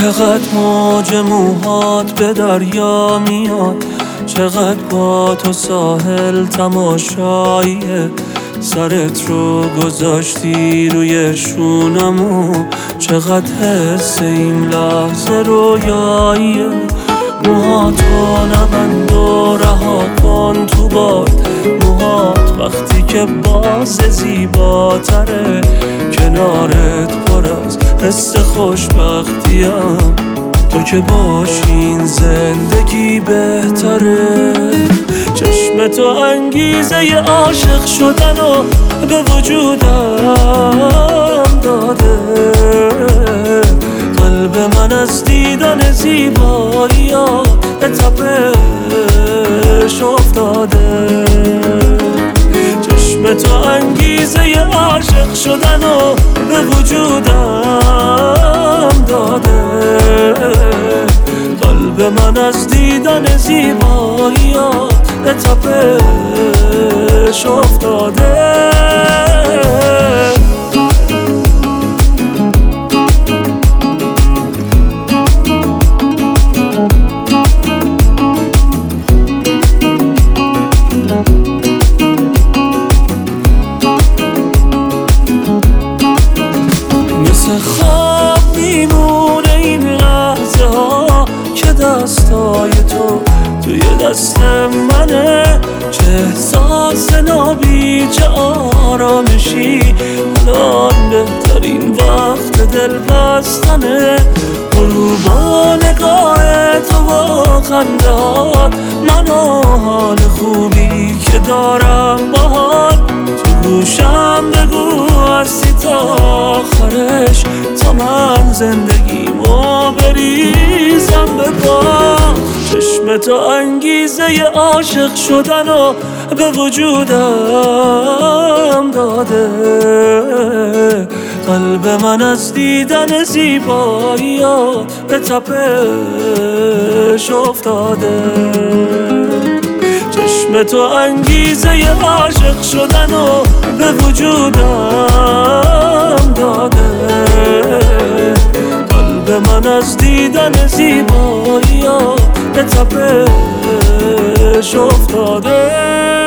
چقدر موج موهات به دریا میاد، چقدر با تو ساحل تماشاییه. سرت رو گذاشتی روی شونمو، چقدر حس این لحظه رویاییه. موهاتو نبند و رها کن تو باد، موهات وقتی که باز زیباتره. کنارت پر از حس خوشبختیم، تو که باشین زندگی بهتره. چشم تو انگیزه ی عاشق شدن و به وجودم داده. قلب من از دیدن زیباییات به تپش افتاده. چشم تو انگیزه ی عاشق شدن و به وجودم داده. قلب من از دیدن زیباییات به تپش افتاده. مثل خواب میمونه این لحظه ها که دستای تو توی دست منه. چه احساس نابی، چه آرامشی، الان بهترین وقت دل بستنه. غروبا نگاه تو با خنده ها، من و حال خوبی که دارم باهات. تو گوشم بگو هستی تا آخرش، تا من زندگیمو بریزم به پا. چشم تو انگیزه ی عاشق شدن و به وجودم داده. قلب من از دیدن زیباییات به تپش افتاده. چشم تو انگیزه ی عاشق شدن و به وجودم داده. قلب من از دیدن زیباییات به تپش افتاده.